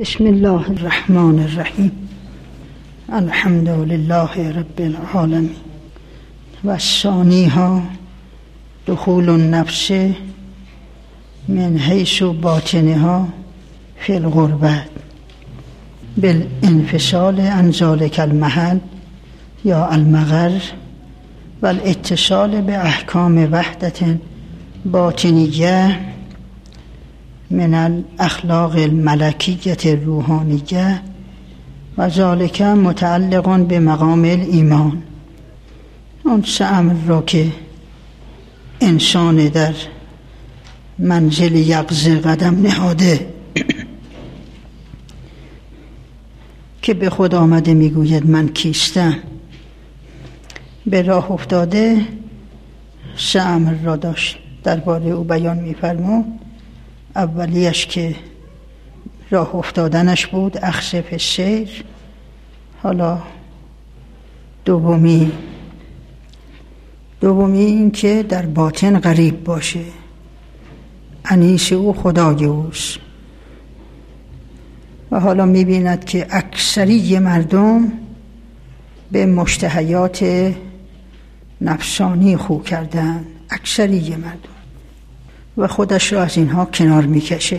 بسم الله الرحمن الرحیم. الحمد لله رب العالمین. و ثانیها دخول النفس من حیث باطنها فی الغربة بالانفصال عن ذلك المحل یا المقر و الاتصال به احکام وحدت باطنیه من الاخلاق الملکیه الروحانیه و ذالک متعلق به مقام الایمان. اون سه امر را که انسان در منزل یقظه قدم نهاده که به خود آمده میگوید من کیستم، به راه افتاده، سه امر را داشت درباره او بیان می‌فرمود. اولیش که راه افتادنش بود، اخذ فی السیر. حالا دومی این که در باطن غریب باشه، انیس او خدای اوست. و حالا می‌بیند که اکثری مردم به مشتهیات نفسانی خو کردن، اکثری مردم، و خودش را از اینها کنار میکشه.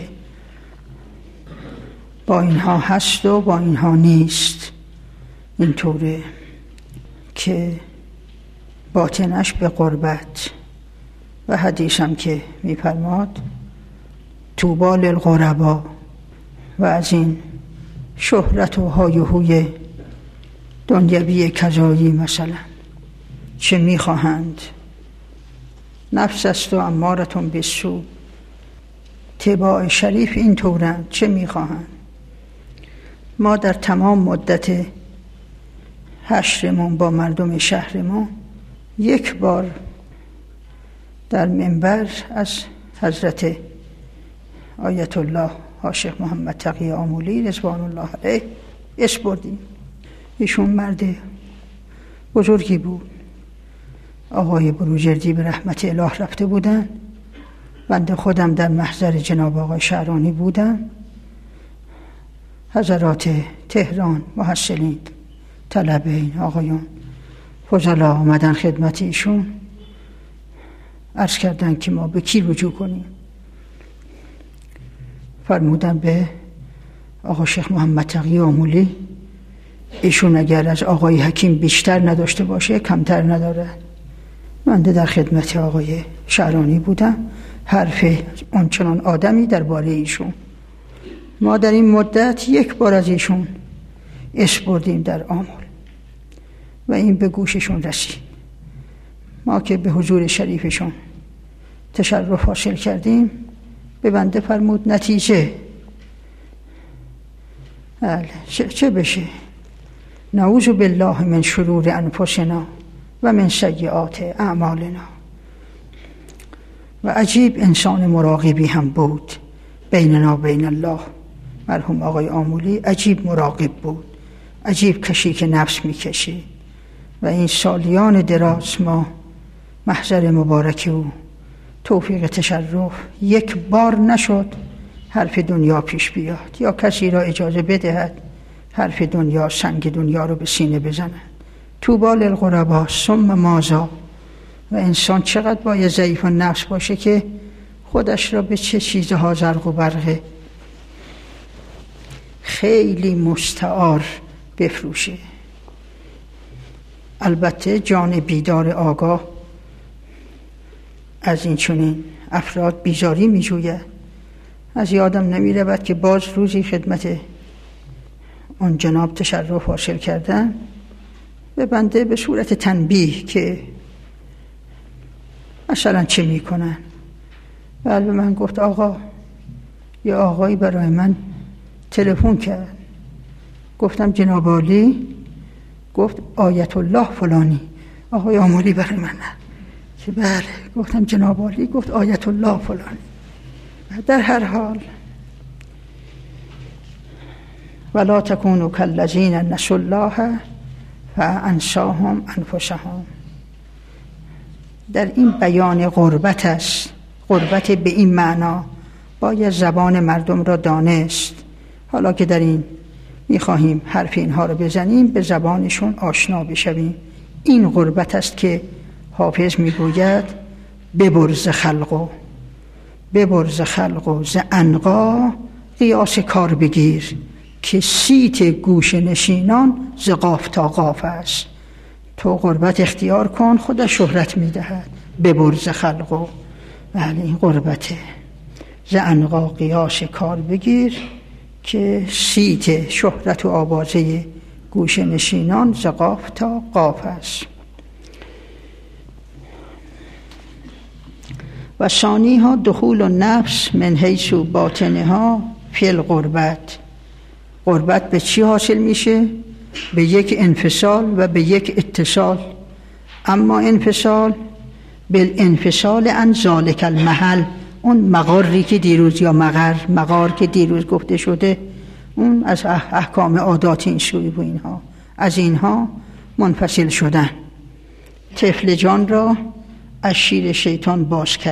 با اینها هست و با اینها نیست. اینطوره که باطنش به قربت. و حدیث هم که میفرماد طوبی للغربا، و از این شهرت و های و هوی دنیوی کذایی مثلا چه میخواهند؟ نفس است و امارتون بالسوء. تباع شریف این طورند، چه میخواهند؟ ما در تمام مدت حشرمون با مردم شهرمون یک بار در منبر از حضرت آیت الله شیخ محمد تقی آمولی رضوان الله علیه اسم بردیم. ایشون مرد بزرگی بود. آقای بروجردی به رحمت اله رفته بودن. بنده خودم در محضر جناب آقای شعرانی بودم. حضرات تهران محصلین، طلبه، آقایان فضلا آمدن خدمت ایشون، عرض کردن که ما به کی رجوع کنیم. فرمودن به آقا شیخ محمد تقی آمولی. ایشون اگر از آقای حکیم بیشتر نداشته باشه کمتر نداره. من در خدمت آقای شعرانی بودم. حرف آنچنان آدمی درباره ایشون. ما در این مدت یک بار از ایشون اسم بردیم در آمل و این به گوششون رسید. ما که به حضور شریفشون تشرف حاصل کردیم، به بنده فرمود نتیجه چه بشه؟ نعوذ بالله من شرور انفسنا و من سیئات اعمالنا. و عجیب انسان مراقبی هم بود بیننا بین الله. مرحوم آقای آمولی عجیب مراقب بود، عجیب کشی که نفس میکشی. و این سالیان دراز ما محضر مبارک او توفیق تشرف یک بار نشد حرف دنیا پیش بیاد یا کسی را اجازه بدهد حرف دنیا، سنگ دنیا رو به سینه بزنن. طوبی للغربا ثم ماذا. و انسان چقدر باید ضعیف النفس باشه که خودش را به چه چیزها زرق و برقه خیلی مستعار بفروشه. البته جان بیدار آگاه از این چنین افراد بیزاری می جوید. از یادم نمی رود که باز روزی خدمت اون جناب تشرف حاصل کردن، به بنده به صورت تنبیه که مثلا چه می کنن. و به من گفت آقا، یه آقایی برای من تلفن کرد. گفتم جناب عالی؟ گفت آیت الله فلانی. آقای آمولی برای من نه که بله. گفتم جناب عالی؟ گفت آیت الله فلانی. در هر حال ولا تکونوا کالذین نسوا الله فانساهم انفسهم. در این بیان غربت است. غربت به این معنا باید زبان مردم را دانست. حالا که در این میخواهیم حرف اینها رو بزنیم، به زبانشون آشنا بشویم. این غربت است که حافظ میگوید ببرز خلقو ز عنقا قیاس کار بگیر، که سیت گوش نشینان ز قاف تا قاف است. تو غربت اختیار کن، خدا شهرت میدهد. ببرز خلقو، بله این غربته. ز عنقا قیاس کار بگیر، که سیت شهرت و آوازه گوش نشینان ز قاف تا قاف است. و ثانیها دخول النفس من حیث باطنها فی الغربت. غربت به چی حاصل میشه؟ به یک انفصال و به یک اتصال. اما انفصال بالانفصال عن ذلک المحل، اون مقاری که دیروز، یا مقار که دیروز گفته شده، اون از احکام عادات این سوی و اینها، از اینها منفصل شدن. طفل جان را از شیر شیطان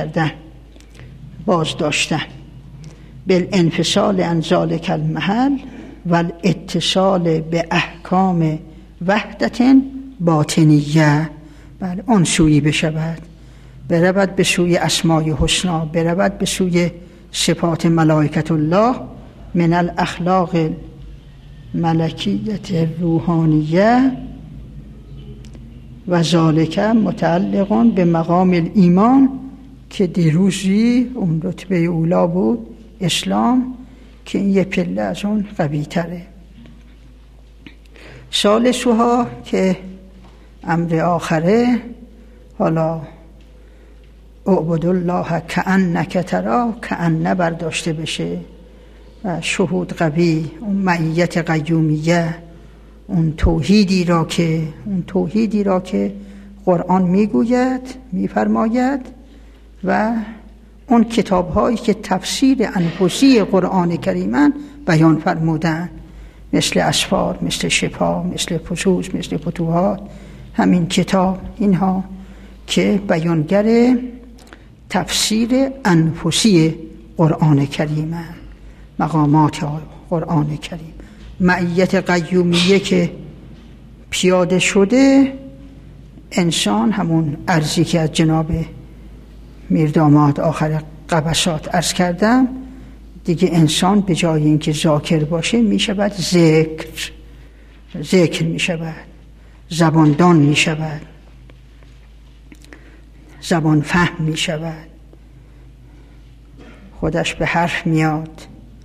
باز داشتن. بالانفصال عن ذلک المحل و الاتصال به احکام وحدت باطنیه. بله اون سویی بشود، برود به سوی اسمای حسنا، برود به سوی صفات ملائکت الله من الاخلاق ملکیت روحانیه و ذالک متعلق به مقام الایمان، که دیروزی اون رتبه اولا بود اسلام، که این یه پله از اون قوی تره. ثالثها که امر آخره، حالا اعبد الله کأنک تراه، کأن برداشته بشه و شهود قوی، اون معیت قیومیه، اون توحیدی را که قرآن میگوید، میفرماید، و اون کتاب‌هایی که تفسیر انفسی قرآن کریمن بیان فرمودن، مثل اسفار، مثل شفا، مثل فصوص، مثل فتوحات. همین کتاب اینها که بیانگر تفسیر انفسی قرآن کریمن، مقامات قرآن کریم. معیت قیومیه که پیاده شده، انسان همون عرضی که از جناب میرداماد آخر قبسات عرض کردم دیگه، انسان به جای اینکه ذاکر باشه میشود ذکر میشود، زباندان میشود، زبان فهم میشود، خودش به حرف میاد.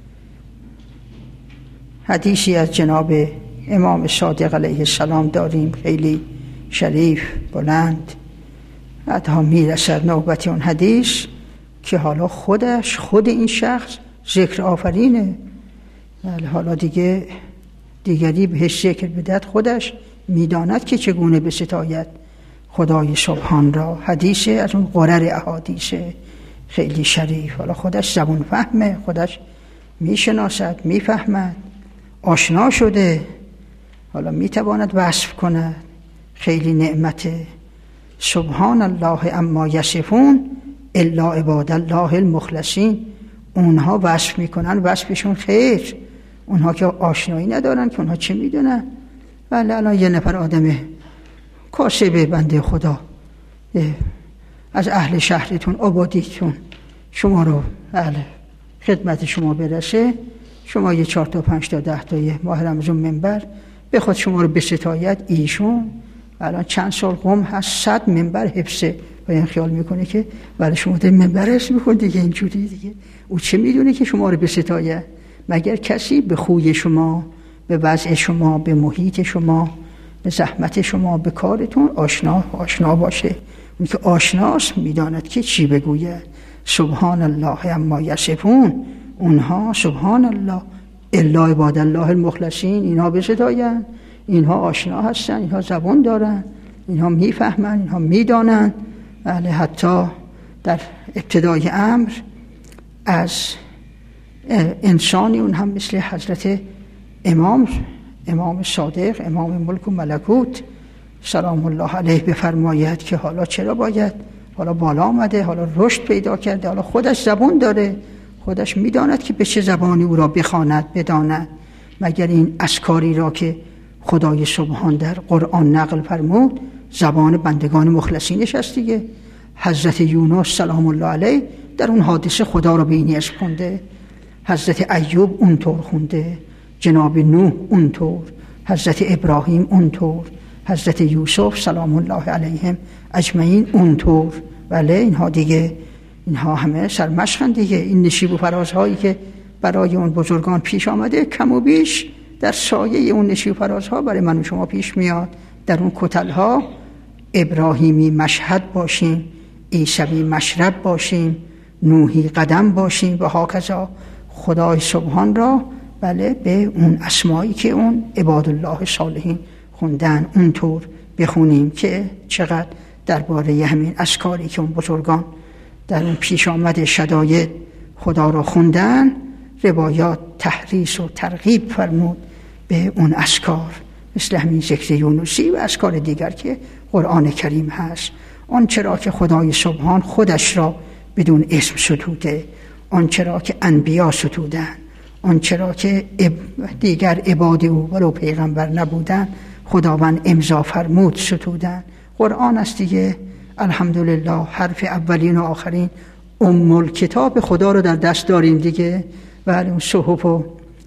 حدیثی از جناب امام صادق علیه السلام داریم، خیلی شریف، بلند. بعدها میرسد نوبت اون حدیث که حالا خود این شخص ذکر آفرینه. حالا دیگری بهش ذکر بدهد، خودش میداند که چگونه بستاید خدای سبحان را. حدیث از اون قرر احادیث خیلی شریف. حالا خودش زبان فهمه، خودش میشناسد، میفهمد، آشنا شده، حالا میتواند وصف کند. خیلی نعمته. سبحان الله اما یصفون الا عباد الله المخلصین. اونها وصف میکنن، وصفشون خیر. اونها که آشنایی ندارن که اونها چه میدونن. ولی الان یه نفر آدم کاسب بنده خدا از اهل شهرتون، آبادیتون، شما رو خدمت شما برسه، شما یه 4 تا 5 تا 10 تا ماه رمضان منبر بخواد شما رو بستاید، ایشون الان چند سال قم هست 100 منبر حفظه و این خیال میکنه که برای شما در منبر حفظ میکنه دیگه. اینجوری دیگه او چه میدونه که شما رو بستاید؟ مگر کسی به خوی شما، به وضع شما، به محیط شما، به زحمت شما، به کارتون آشنا باشه؟ اون که آشناست میداند که چی بگوید. سبحان الله اما یصفون، اونها سبحان الله الا عباد الله المخلصین، اینها بستاین، اینها آشنا هستن، اینها زبان دارن، اینها میفهمن، اینها میدانن. بله حتی در ابتدای امر از انسانی اون هم مثل حضرت امام صادق، امام ملک و ملکوت سلام الله علیه بفرماید که حالا چرا باید، حالا بالا آمده، حالا رشد پیدا کرده، حالا خودش زبان داره، خودش میداند که به چه زبانی او را بخواند بداند، مگر این اذکاری را که خدای سبحان در قرآن نقل فرمود زبان بندگان مخلصینش است دیگه. حضرت یونس سلام الله علیه در اون حادثه خدا را به این اسم خونده، حضرت ایوب اونطور خونده، جناب نوح اونطور، حضرت ابراهیم اونطور، حضرت یوسف سلام الله علیهم اجمعین اونطور. بله اینها دیگه، اینها همه سرمشقن دیگه. این نشیب و فرازهایی که برای اون بزرگان پیش آمده کم و بیش در سایه اون نشیب و فرازها برای من و شما پیش میاد. در اون کتلها ابراهیمی مشهد باشیم، عیسوی مشرب باشیم، نوحی قدم باشیم و هاکذا خدای سبحان را بله به اون اسمایی که اون عبادالله صالحین خوندن اونطور بخونیم که چقدر درباره همین اذکاری که اون بزرگان در اون پیش آمد شداید خدا را خوندن روایات تحریص و ترغیب فرمود به اون اذکار، مثل همین ذکر یونسی و اذکار دیگر که قرآن کریم هست. آن چرا که خدای سبحان خودش را بدون اسم ستوده، آن چرا که انبیا ستودن، آن چرا که دیگر عباد او ولو پیغمبر نبودن خداوند امضا فرمود ستودن. قرآن است دیگه. الحمدلله حرف اولین و آخرین کتاب خدا رو در دست داریم دیگه. ولی اون صحف و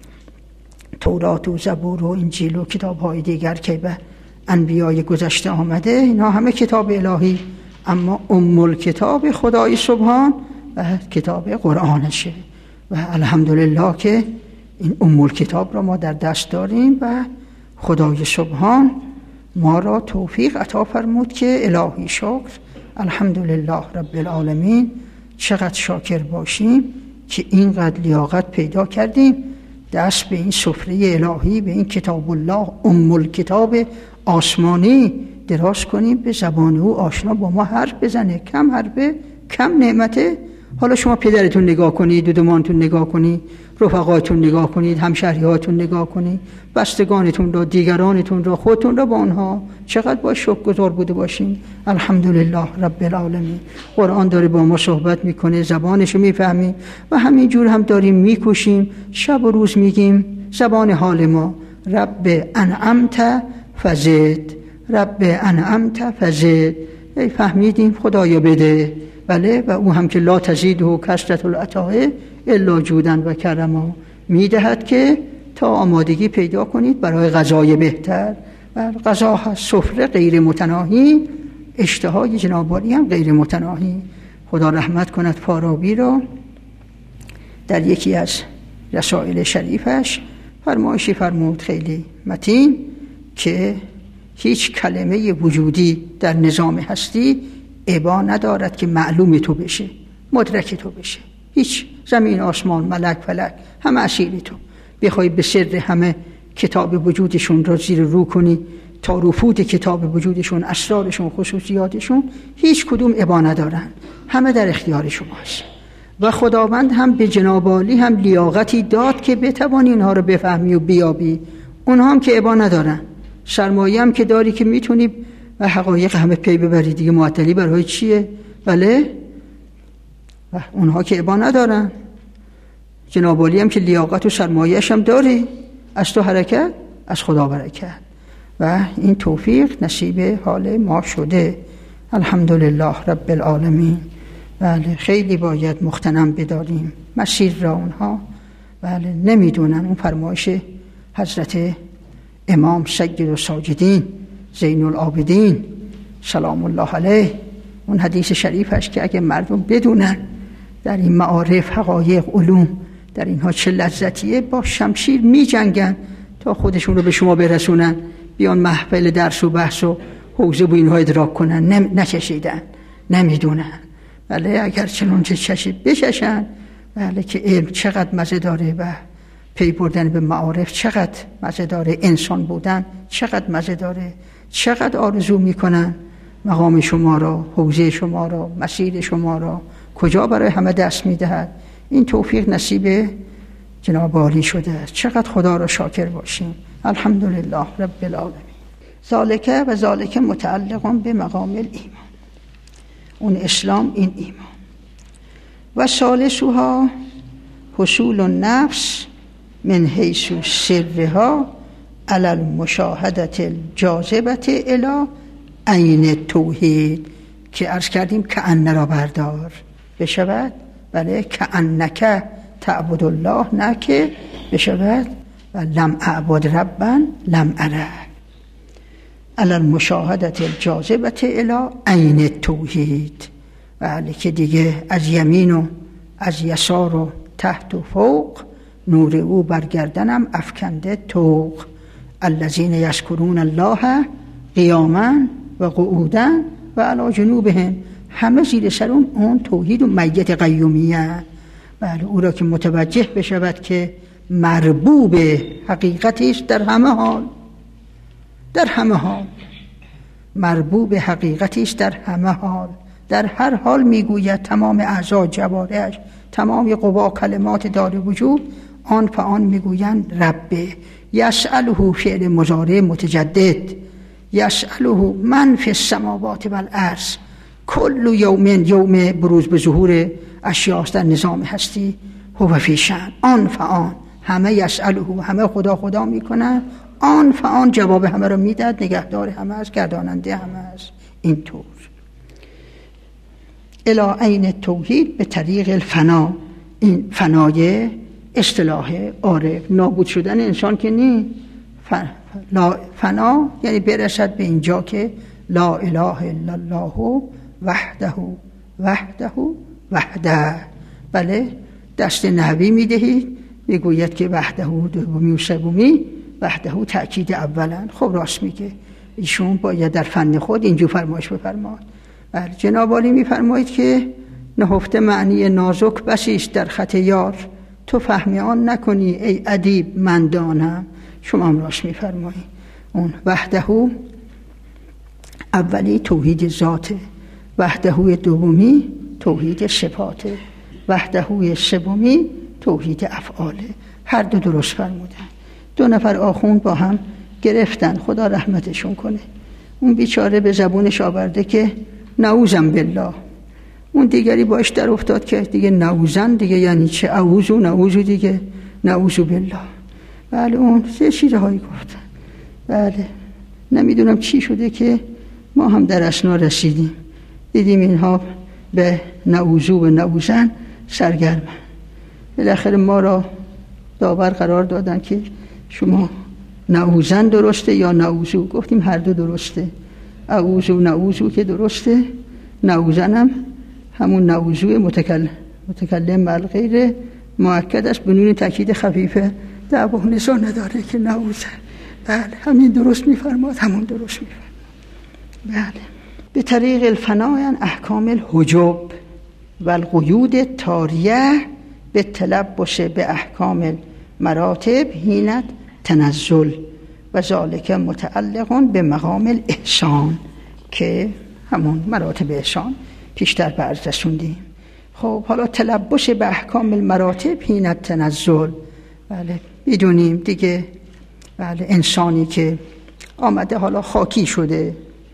تورات و زبور و انجیل و کتاب‌های دیگر که به انبیای گذشته آمده اینا همه کتاب الهی، اما کتاب خدای سبحان و کتاب قرآنشه. و الحمدلله که این کتاب را ما در دست داریم و خدای سبحان ما را توفیق عطا فرمود که الهی شکر الحمدلله رب العالمین. چقدر شاکر باشیم که اینقدر لیاقت پیدا کردیم دست به این سفره الهی، به این کتاب الله کتاب آسمانی دراز کنیم، به زبان او آشنا با ما حرف بزنه. کم حرفه کم نعمته. حالا شما پدرتون نگاه کنید، دودمانتون نگاه کنید، رفقاتون نگاه کنید، همشهریاتون نگاه کنید، بستگانتون را، دیگرانتون را، خودتون را با آنها چقدر با شکرگزار بوده باشین. الحمدلله رب العالمین. قرآن داره با ما صحبت میکنه، زبانشو میفهمیم و همینجور هم داریم میکوشیم، شب و روز میگیم زبان حال ما رب انعمت فزد، رب انعمت فزد. فهمیدیم خدایا بده. بله و او هم که لا تزیده کثرة العطاء الا جودا و کرما، میدهد که تا آمادگی پیدا کنید برای غذای بهتر. و غذا هست سفره غیر متناهی، اشتهای جناب عالی هم غیر متناهی. خدا رحمت کند فارابی را در یکی از رسائل شریفش فرمایشی فرمود خیلی متین که هیچ کلمه وجودی در نظام هستی ابا ندارد که معلوم تو بشه، مدرک تو بشه. هیچ زمین آسمان ملک فلک همه اسیر تو. بخوای به سر همه کتاب وجودشون را زیر رو کنی تا رفوت کتاب وجودشون، اسرارشون، خصوصیاتشون هیچ کدوم ابا ندارن، همه در اختیار شماست. و خداوند هم به جناب عالی هم لیاقتی داد که بتوانی اینها رو بفهمی و بیابی. اونها هم که ابا ندارن، سرمایه هم که داری که میتونی و حقایق همه پی ببری دیگه. معطلی برای چیه؟ بله و اونها که ابا ندارن. جناب عالی هم که لیاقت و سرمایه‌اش هم داری، از تو حرکت از خدا برکت. و این توفیق نصیب حال ما شده الحمدلله رب العالمین. بله خیلی باید مغتنم بداریم مسیر را اونها. بله نمیدونن اون فرمایش حضرت امام سید الساجدین زین العابدین سلام الله علیه، اون حدیث شریفش که اگه مردم بدونن در این معارف حقایق علوم در اینها چه لذتیه، با شمشیر می جنگن تا خودشون رو به شما برسونن، بیان محفل درس و بحث و حوزه و اینها ادراک کنن. نچشیدن، نمیدونن. بله اگر چنانچه چشید بچشن. بله که علم چقدر مزه داره و پی بردن به معارف چقدر مزه داره، انسان بودن چقدر مزه داره، چقدر آرزو میکنن مقام شما را، حوزه شما را، مسیر شما را کجا برای همه دست میدهد. این توفیق نصیب جناب عالی شده است. چقدر خدا را شاکر باشیم. الحمدلله رب العالمین. ذالک و ذالک متعلق به مقام الایمان. اون اسلام این ایمان. و ثالثها حصول النفس من حیث سرها علی المشاهدة الجاذبة الی عین التوحید، که عرض کردیم کأن را بردار بشود، بله کأنک تعبد الله، نه که بشود و لم اعبد ربا لم اره، علی المشاهدة الجاذبة الی عین التوحید، بله که دیگه از یمین و از یسار و تحت و فوق نور او برگردنم افکنده طوق، الذین یذکرون الله قیاما و قعودا و علی جنوبهم، همه زیر سر اون توحید و میت قیومیه. بله او را که متوجه بشود که مربوب حقیقتی است در همه حال، در همه حال مربوب حقیقتی است در همه حال، در هر حال میگوید تمام اعضا جوارحش، تمام قوا کلمات دار وجود آن فآن میگویند ربه. یسأله فعل مضارع متجدد، یسأله من فی السماوات والارض، کل یوم بروز به ظهور اشیاء در نظام هستی، هو فی شأن، آن فآن، همه یسأله، همه خدا میکنن، آن فآن جواب همه رو میداد، نگهدار همه است، گرداننده همه است. اینطور الی عین توحید به طریق الفنا، این فنای اصطلاح عارف، نابود شدن انسان که نی، فنا یعنی برسد به اینجا که لا اله الا الله وحده وحده وحده. بله دست نحوی میدهید میگوید که وحده دومی و سومی، وحده تأکید اولا. خب راست میگه ایشون باید در فن خود اینجور فرمایش بفرماد. بله جناب عالی میفرمایید که نهفته معنی نازک بسیست در خط یار، تو فهمی آن نکنی ای ادیب من دانم. شما هم راست میفرمایید. اون وحده اولی توحید ذاته، وحده دومی توحید صفاته، وحده سومی توحید افعاله. هر دو درست فرمودن. دو نفر آخوند با هم گرفتن، خدا رحمتشون کنه. اون بیچاره به زبونش آورده که نعوذم بالله، اون دیگری باش در افتاد که دیگه نعوذن دیگه یعنی چه، اعوذ و نعوذ دیگه، نعوذ بالله. بله اون سه چیزهایی گفتن. بله نمیدونم چی شده که ما هم در اسنا رسیدیم، دیدیم اینها به نعوذ و نعوذن سرگرم. بالاخره ما را داور قرار دادن که شما نعوذن درسته یا نعوذ؟ گفتیم هر دو درسته. اعوذ و نعوذ که درسته، نعوذن هم همون نعوذ متکلم مع غیر مؤکد است، بدون تاکید خفیفه، دعوا نزاع نداره که نعوذن. بله همین درست میفرماد، همون درست میفرماد. بله به طریق الفنا احکام الحجب و القیود تاریه به تلبس به احکام مراتب حین تنزل و ذالک متعلق به مقام الاحسان، که همون مراتب احسان پیشتر به عرض رسوندیم. خب حالا تلبس به احکام المراتب حین تنزل، بله میدونیم دیگه. بله انسانی که آمده حالا خاکی شده،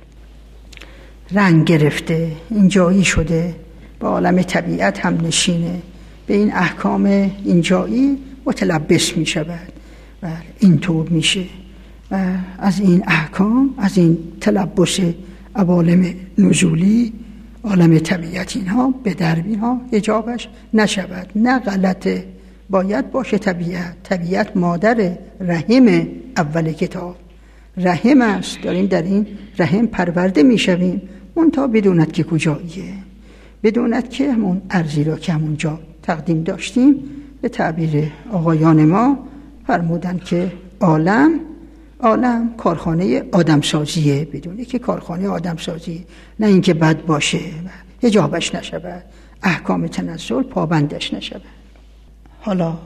رنگ گرفته، اینجایی شده، با عالم طبیعت هم نشینه، به این احکام اینجایی متلبس می شود. بله اینطور میشه و از این احکام، از این تلبس عوالم نزولی، عالم طبیعت، اینها به درب اینها حجابش نشود. نه غلطه، باید باشه. طبیعت مادر رحم اول کتاب، رحم است، داریم در این رحم پرورده میشویم، اون تا بدوند که کجاییه، بدوند که همون ارزی را که همونجا تقدیم داشتیم به تعبیر آقایان ما فرمودن که عالم کارخانه آدمسازیه، بدونه که کارخانه آدمسازیه، نه اینکه بد باشه حجابش نشود، احکام تنزل پابندش نشود. حالا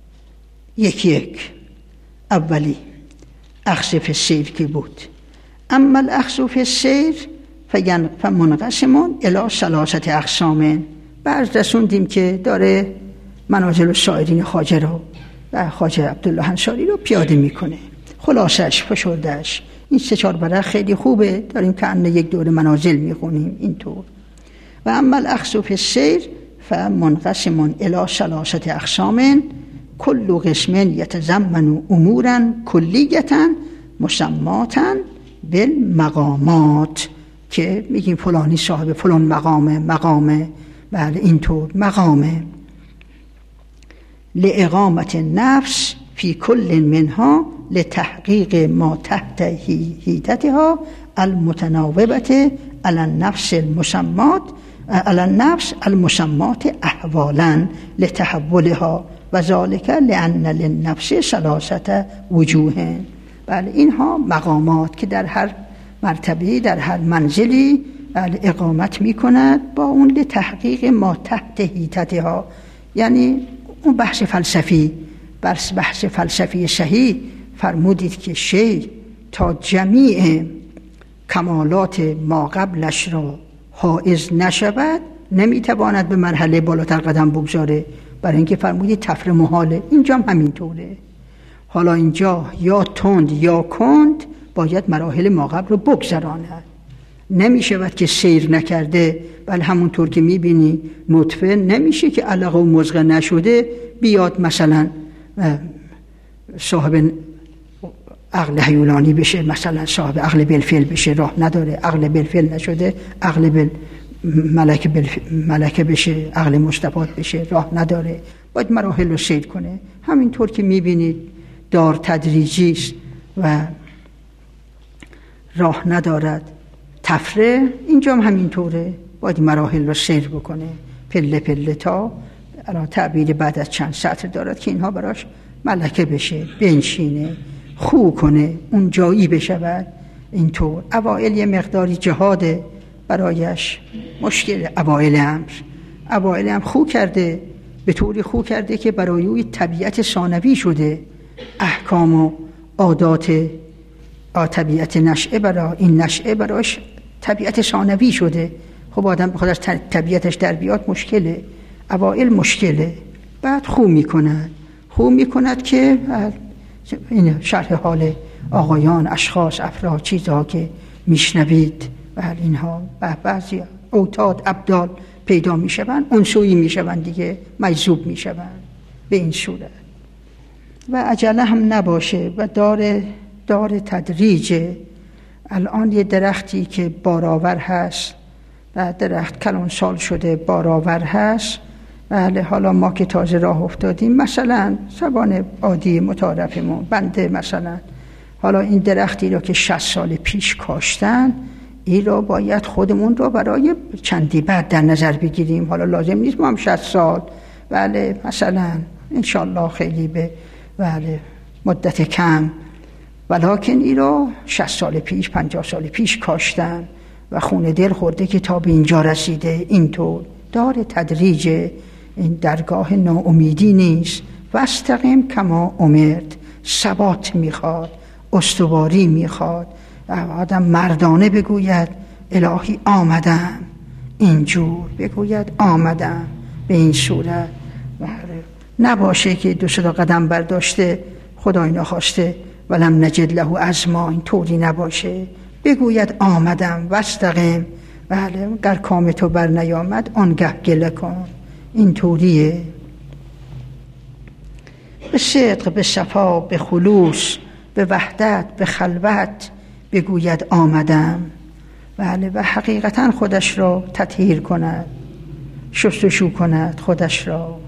یک اولی اخذ فی السیر که بود. اما الاخذ فی السیر فمنقسم الی ثلاثه اقسام. بعد رسوندیم که داره منازل السائرین خواجه رو و خواجه عبدالله انصاری رو پیاده میکنه. خلاصش فشردش این 3-4 ورق خیلی خوبه، داریم که ان یک دوره منازل میخونیم اینطور. و اما الاخذ فی السیر فمنقسم الی 3 اقسام كل قسم يتضمن امورا كلیة مسمات بالمقامات، که میگیم فلانی صاحب فلان مقامه بله اینطور مقامه. لإقامة النفس في كل منها لتحقيق ما تحت هيئتها المتناوبة على النفس المسمات أحوالا لتحولها وذلك لأن للنفس 3 وجوه. بله اینها مقامات که در هر مرتبه در هر منزلی اقامت می کند با اون لتحقیق ما تحت هیئتها، یعنی اون بحث فلسفی صحیح فرمودید که شی تا جمیع کمالات ما قبلش را حائز نشود نمیتواند به مرحله بالاتر قدم بگذاره، برای اینکه فرمودید تفره محاله. اینجا هم همینطوره. حالا اینجا یا تند یا کند باید مراحل ما قبل رو بگذراند. نمیشود که سیر نکرده، بل همونطور که میبینی نطفه نمیشه که علقه و مضغه نشده بیاد مثلا صاحب عقل هیولانی بشه، مثلا صاحب عقل بالفعل بشه، راه نداره. عقل بالفعل نشده عقل ملکه بشه، عقل مستفاد بشه، راه نداره. باید مراحل رو سیر کنه. همینطور که میبینید دار تدریجی است و راه ندارد تفره، اینجا هم همینطوره. باید مراحل رو سیر بکنه پله پله تا الان تعبیر بعد از چند سطر دارد که اینها براش ملکه بشه، بنشینه، خو کنه، اون جایی بشود. اینطور اوائل یه مقداری جهاده برایش مشکل. اوائل هم خو کرده، به طوری خو کرده که برای اوی طبیعت ثانوی شده. احکام و عادات طبیعت نشعه برای این نشعه براش طبیعت ثانوی شده. خب آدم بخواد از طبیعتش در بیاد مشکله. اوائل مشکله، بعد خو میکند که این شرح حال آقایان، اشخاص، افراد، چیزها که میشنوید و اینها بعضی اوتاد ابدال پیدا میشوند، انسویی میشوند دیگه، مجذوب میشوند به این صورت. و عجله هم نباشه و دار تدریجه. الان یه درختی که بارآور هست و درخت کلان سال شده بارآور هست، بله حالا ما که تازه راه افتادیم، مثلا زبان عادی متعارفمون بنده مثلا حالا این درختی رو که 60 سال پیش کاشتن، این رو باید خودمون رو برای چندی بعد در نظر بگیریم. حالا لازم نیست ما هم 60 سال، بله مثلا انشالله خیلی به بله مدت کم، ولیکن این رو 60 سال پیش 50 سال پیش کاشتن و خون دل خورده که تا به اینجا رسیده. اینطور دار تدریج، این درگاه ناامیدی نیست. واستقیم کما امرت، ثبات میخواد، استواری میخواد. آدم مردانه بگوید الهی آمدم، اینجور بگوید آمدم به این صورت. نباشه که 2 قدم برداشته خدای نخواسته ولم نجد له عزما، این طوری نباشه. بگوید آمدم واستقیم، بله در کام تو بر نیامد آنگه گله کن. این طوریه. به صدق، به صفا، به خلوص، به وحدت، به خلوت بگوید آمدم، بله و حقیقتا خودش را تطهیر کند، شستشو کند خودش را.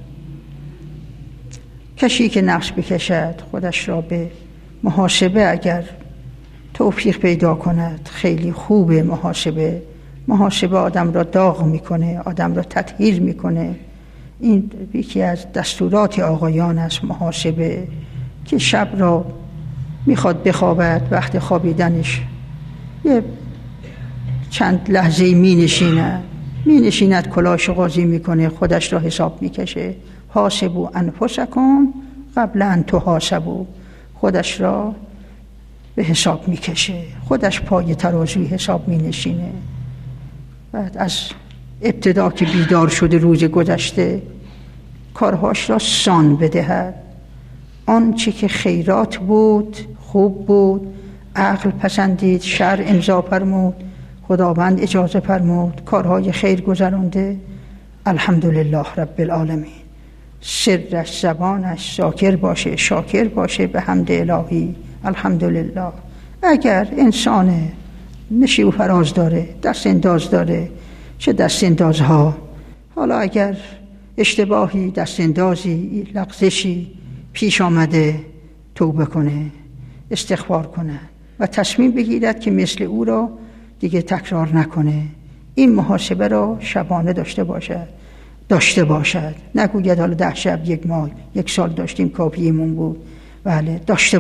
کشی که نفس بکشد خودش را به محاسبه اگر توفیق پیدا کند خیلی خوبه. محاسبه آدم را داغ میکنه، آدم را تطهیر میکنه. این یکی از دستورات آقایان است، محاسبه، که شب را میخواد بخوابد، وقت خوابیدنش یه چند لحظه می نشیند کلاهش قاضی میکنه، خودش را حساب میکشه. حاسبوا انفسکم قبل ان تحاسبوا، خودش را به حساب میکشه، خودش پای ترازوی حساب مینشینه. بعد از ابتدا که بیدار شده روز گذشته کارهاش را سان بدهد. آنچه که خیرات بود، خوب بود، عقل پسندید، شرع امضا فرمود، خداوند اجازه فرمود، کارهای خیر گذرانده، الحمدلله رب العالمین. سرش زبانش ذاکر باشه، شاکر باشه به حمد الهی. الحمدلله. اگر انسان نشیب و فراز داره، دست انداز داره، چه دست اندازها، حالا اگر اشتباهی، دست اندازی، لغزشی پیش آمده، توبه کنه، استغفار کنه و تصمیم بگیرد که مثل او را دیگه تکرار نکنه. این محاسبه را شبانه داشته باشد. نگوید حالا 10 شب، 1 ماه، 1 سال داشتیم کافیمون بود. بله، داشته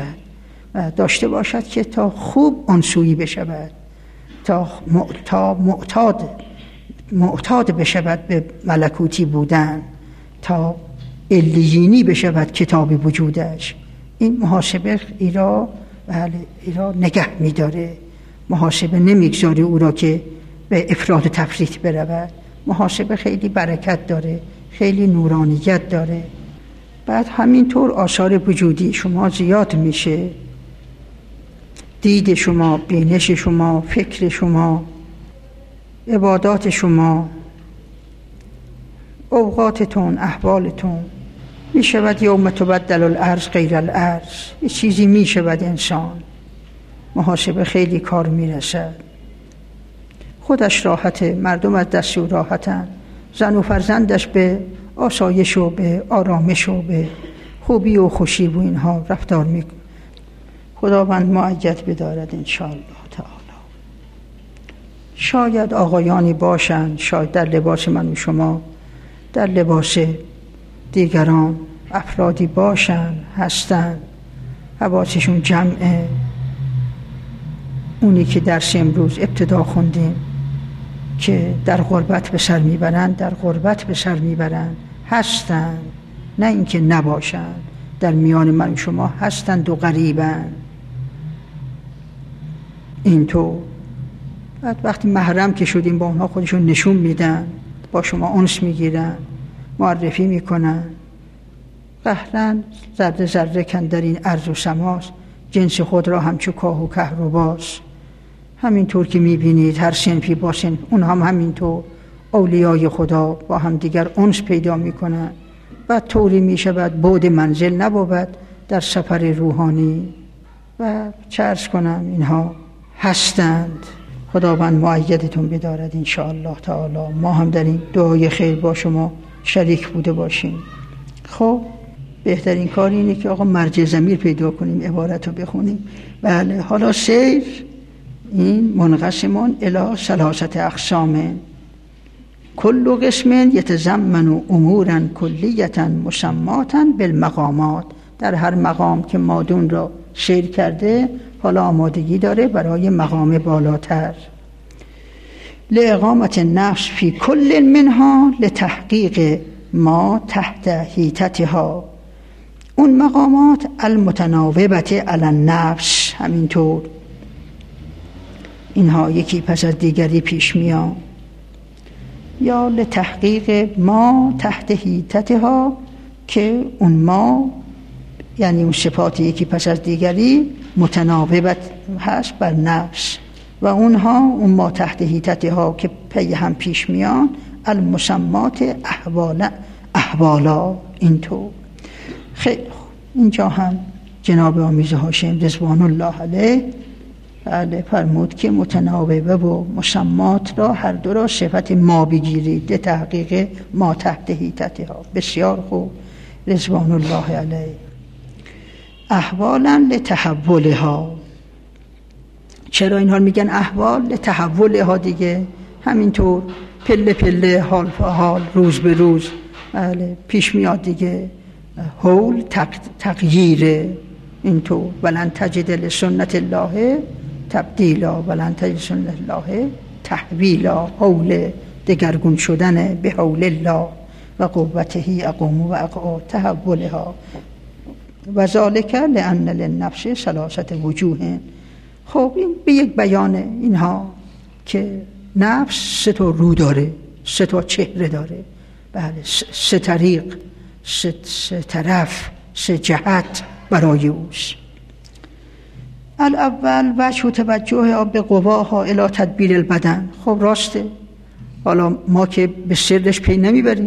باشد که تا خوب آنسویی بشود، تا معتاد بشود به ملکوتی بودن، تا علیینی بشود کتاب وجودش. این محاسبه ایرا نگه می‌داره. محاسبه نمیگذاره او را که به افراط و تفریط برود. محاسبه خیلی برکت داره، خیلی نورانیت داره. بعد همینطور آثار وجودی شما زیاد میشه. دید شما، بینش شما، فکر شما، عبادات شما، اوقاتتون، احوالتون میشود یوم تبدل الارض غیر الارض. یه چیزی میشود انسان. محاسبه خیلی کار میرسد. خودش راحته، مردم از دست او راحتن، زن و فرزندش به آسایش و به آرامش و به خوبی و خوشی و اینها رفتار میکنه. خداوند مؤید بدارد انشاءالله تعالی. شاید آقایانی باشند، شاید در لباس من و شما، در لباس دیگران افرادی باشند، هستند، حواسشون جمعه. اونی که درس امروز ابتدا خوندیم که در غربت به سر میبرند، در غربت به سر میبرند، هستند، نه اینکه نباشند. در میان من و شما هستند و غریبند. اینطور بعد وقتی محرم که شدیم با اونها خودشون نشون میدن، با شما انس میگیرن، معرفی میکنن. قهرن ذره ذره کن در این ارض و سماست، جنس خود را همچو کاه و کهرباست. همینطور که میبینید هر صنفی با صنف، اونها هم همینطور اولیای خدا با هم دیگر انس پیدا میکنن. بعد طوری میشود بعد منزل نبود در سفر روحانی. و چه عرض کنم، اینها هستند. خداوند مؤیدتون بدارد انشاءالله تعالی. ما هم در این دعای خیر با شما شریک بوده باشیم. خب بهترین کار اینه که آقا مرجع ضمیر پیدا کنیم، عبارت رو بخونیم. بله، حالا سیر این منقسمون الی 3 اقسام، کل قسم یتضمن امورا کلیتا مسماتا بالمقامات. در هر مقام که مادون را سیر کرده، حالا آمادگی داره برای مقام بالاتر. لاقامت النفس فی کل منها لتحقیق ما تحت حیطتها. اون مقامات المتناوبت علی النفس، همینطور اینها یکی پس از دیگری پیش میان. یا لتحقیق ما تحت حیطتها، که اون ما یعنی اون صفات یکی پس از دیگری متناوبت هست بر نفس، و اونها اون ما تحت حیطتها که پی هم پیش میان المسمات احوالا. اینطور خیلی خوب. اینجا هم جناب آمیز هاشم رضوان الله علیه بله فرمود که متناوبه و مسمات را هر دو را صفت ما بگیرید، تحقیق ما تحت حیطتها. بسیار خوب، رضوان الله علیه. احوالا لتحولها. چرا اینها میگن احوال؟ لتحولها دیگه، همینطور پله پله، حال فحال، روز به روز بله پیش میاد دیگه. حول تغییر، اینطور ولن تجد لسنت الله تبدیلا ولن تجد لسنت الله تحویلا. حول دگرگون شدن، به حول الله و قوته اقوم و اقع. تحولها و ذالک لأن للنفس 3 وجوه. خب این به یک بیان اینها که نفس 3 رو داره، 3 چهره داره. بله 3 طریق، 3 طرف، 3 جهت برای اوست. الاول وجه توجه به قواها الی تدبیر البدن. خب راسته، حالا ما که به سرش پی نمیبریم،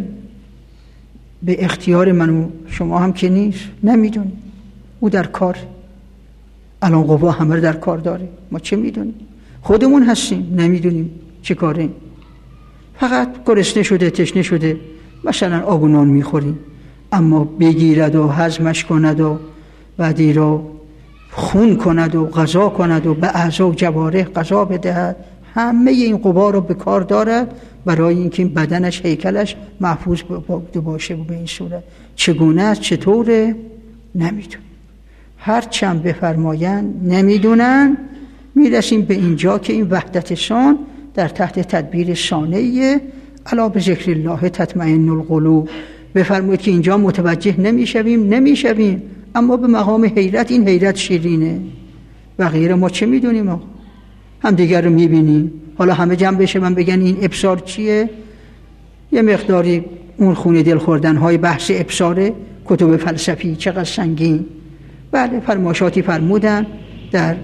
به اختیار من و شما هم که نیست، نمیدونیم. او در کار، الان قوا همه رو در کار داره، ما چه میدونیم؟ خودمون هستیم نمیدونیم چه کاریم، فقط گرسنه شده تشنه شده مثلا آب و نان میخوریم، اما بگیرد و هضمش کند و بعدی رو خون کند و غذا کند و به اعضا و جوارح غذا بدهد، همه این قوا رو به کار دارد برای اینکه بدنش هیکلش محفوظ باشه. به این صورت چگونه است، چطوره، نمیدونیم. هر چند بفرمایند نمیدونن. میرسیم به اینجا که این وحدت شان در تحت تدبیر شانعیه. الا به ذکر الله تطمئن القلوب. بفرمایید که اینجا متوجه نمیشویم، اما به مقام حیرت، این حیرت شیرینه. بقیه ما چه میدونیم؟ هم دیگر رو میبینیم. حالا همه جمع بشه من بگن این ابصار چیه؟ یه مقداری اون خون دل خوردن های بحث ابصار کتب فلسفی چقدر سنگین. بله فرمایشاتی فرمودن در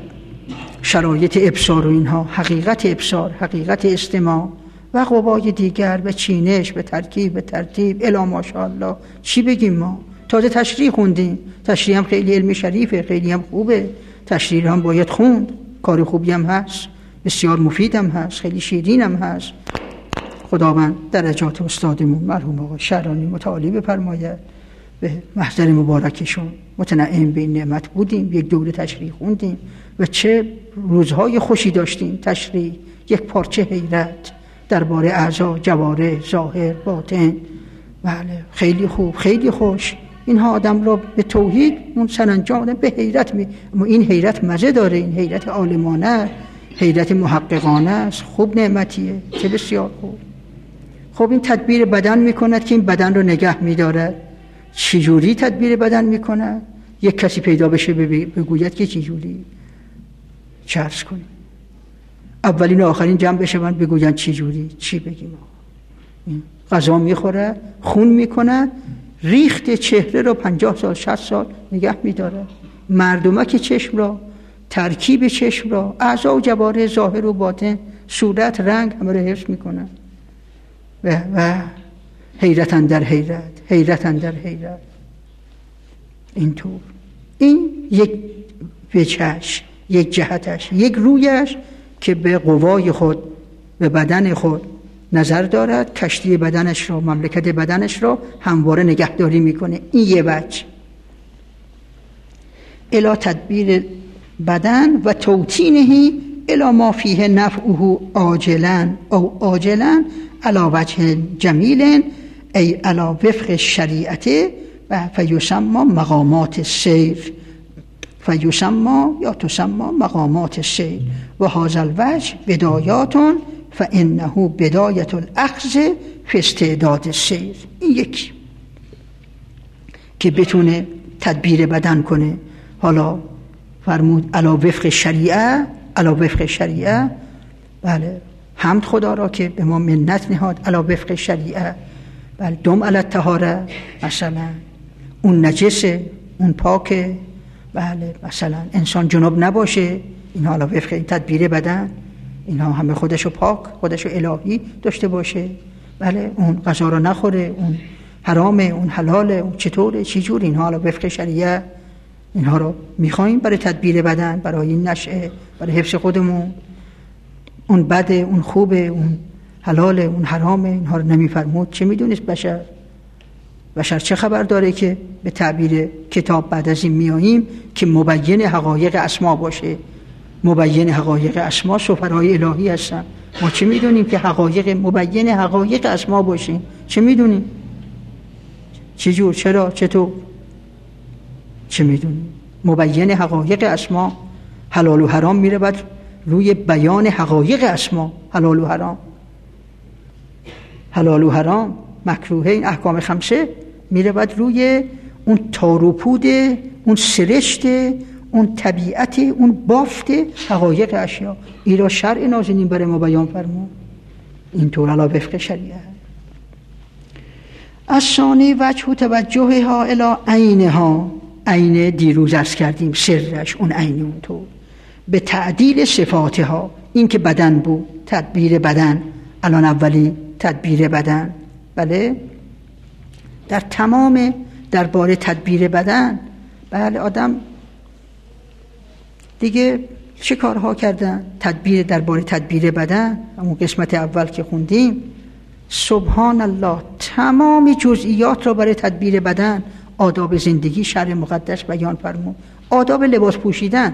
شرایط ابصار و اینها، حقیقت ابصار، حقیقت استماع و قوای دیگر به چینش، به ترکیب، به ترتیب، الا ماشاءالله. چی بگیم ما؟ تازه تشریح خوندیم. تشریح هم خیلی علم شریفه، خیلی هم خوبه. تشریح هم باید خوند، کار خوبی هم هست، بسیار مفید هم هست، خیلی شیرین هم هست. خداوند درجات استادمون مرحوم آقای شهرانی متعالی بفرماید، به محضر مبارکشون متنعم به این نعمت بودیم. یک دوره تشریح خوندیم و چه روزهای خوشی داشتیم. تشریح، یک پارچه حیرت درباره اعضا، جوارح، ظاهر، باطن. بله خیلی خوب، خیلی خوش. اینها آدم را به توحید اون سرانجام آدم به حیرت اما این حیرت مزه داره، این حیرت عالمانه، حیرت محققانه است. خوب نعمتیه، چه بسیار خوب. خب این تدبیر بدن میکند که این بدن رو نگه میدارد. چجوری تدبیر بدن میکند؟ یک کسی پیدا بشه بگوید که چجوری، چه عرض کنیم؟ اولین و آخرین جمع بشه من بگوین چجوری، چی بگیم؟ این غذا میخوره، خون میکنه، ریخت چهره رو 50 سال 60 سال نگه میداره، مردمک چشم را، ترکیب چشم را، اعضا و جوارح، ظاهر و باطن، صورت، رنگ همه رو حفظ میکنه. و حیرتن در حیرت، حیرتن در حیرت. اینطور این یک وجهش، یک جهتش، یک رویش که به قوای خود، به بدن خود نظر دارد، کشتی بدنش را، مملکت بدنش را همواره نگهداری میکنه. این یه وجه. الی تدبیر بدن و توتینه الی ما فیه نفعه عاجلا او آجلا علی وجه جمیل ای علی وفق شریعت و فیسمى مقامات السیر، فیسمى یا تسمى مقامات السیر و هذا الوجه بدایات فانه بدایت الاخذ فی استعداد السیر. این یکی که بتونه تدبیر بدن کنه. حالا فرمود علی وفق شریعه، علی وفق شریعه. بله حمد خدا را که به ما منت نهاد علی وفق شریعه. بله دم علی الطهاره، مثلا اون نجسه، اون پاکه. بله مثلا انسان جنوب نباشه، اینها علی وفق این تدبیر بدن، اینها همه خودشو پاک، خودشو الهی داشته باشه. بله اون غذا رو نخوره، اون حرامه، اون حلاله، اون چطوره، چی جور، اینها علی وفق شریعه. اینها رو میخوایم برای تدبیر بدن، برای این نشأه، برای حفظ خودمون. اون بده، اون خوبه، اون حلاله، اون حرامه، اینها رو نمیفرمود. چه میدونست بشر چه خبر داره که به تعبیر کتاب بعد از این میاییم که مبین حقایق اسما باشه. مبین حقایق اسما سفرهای الهی هستن. ما چه میدونیم که حقایق مبین حقایق اسما باشیم؟ چه میدونیم؟ چه جور، چرا، چطور؟ چه میدونیم؟ مبین حقایق اسما. حلال و حرام میره بعد روی بیان حقایق اسما. حلال و حرام، حلال و حرام، مکروه، این احکام خمسه میره بعد روی اون تاروپود، اون سرشت، اون طبیعت، اون بافت حقایق اشیا. ایرا شرع نازلین برای ما بیان فرمود. اینطور علی وفق شریعه. از ثانی وجه توجه ها الی عینها، عین دیروز عرض کردیم سرش، اون عین اونطور به تعدیل صفاتها. این که بدن بود، تدبیر بدن الان اولی تدبیر بدن. بله در تمام درباره تدبیر بدن، بله آدم دیگه چه کارها کردن؟ تدبیر درباره تدبیر بدن، همون قسمت اول که خوندیم، سبحان الله تمام جزئیات را برای تدبیر بدن، آداب زندگی شرع مقدس بیان فرمود. آداب لباس پوشیدن،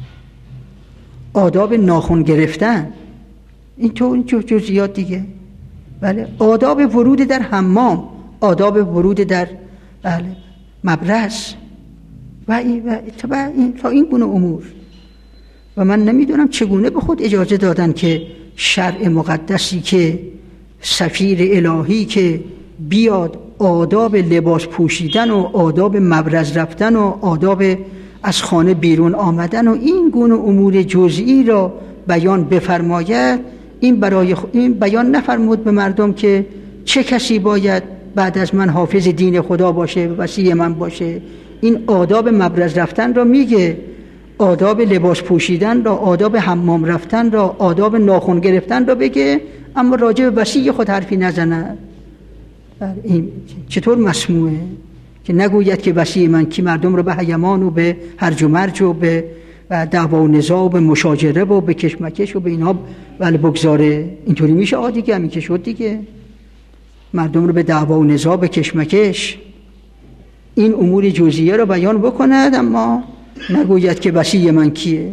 آداب ناخن گرفتن، این جزئیات دیگه. بله آداب ورود در حمام، آداب ورود در بله مبرز و تا این گونه امور. و من نمیدونم چگونه به خود اجازه دادن که شرع مقدسی که سفیر الهی که بیاد آداب لباس پوشیدن و آداب مبرز رفتن و آداب از خانه بیرون آمدن و این گونه امور جزئی را بیان بفرماید، این بیان نفرمود به مردم که چه کسی باید بعد از من حافظ دین خدا باشه و وصی من باشه. این آداب مبرز رفتن را میگه، آداب لباس پوشیدن را، آداب حمام رفتن را، آداب ناخن گرفتن را بگه، اما راجع به وصی خود حرفی نزند. این چطور مسموعه که نگوید که وصی من کی؟ مردم رو به هیمان و به هرج و مرج و به دعوا و نزاع و به مشاجره و به کشمکش و به اینها ولی بگذاره. اینطوری میشه دیگه، همین که شد دیگه. مردم رو به دعوا و نزاع، به کشمکش، این امور جزئیه رو بیان بکند، اما نگوید که وصی من کیه.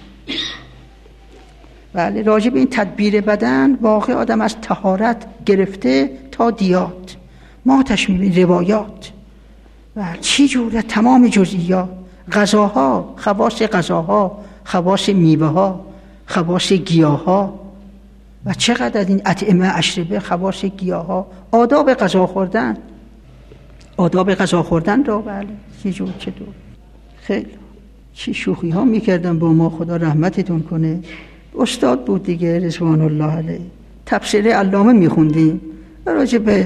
بله راجع به این تدبیر بدن واقع آدم از طهارت گرفته تا دیات، ما تشمیل روایات و چی جوره تمام جزئیات، غذاها، خواص غذاها، خواص میوه ها، خواص گیاه ها و چقدر این اطعمه اشربه، خواص گیاه ها، آداب غذا خوردن، آداب غذا خوردن را بله چی جور چطور. خیلی چی شوخی ها میکردن با ما، خدا رحمتتون کنه. استاد بود دیگه رضوان الله علیه، تفسیر علامه میخوندیم راجع به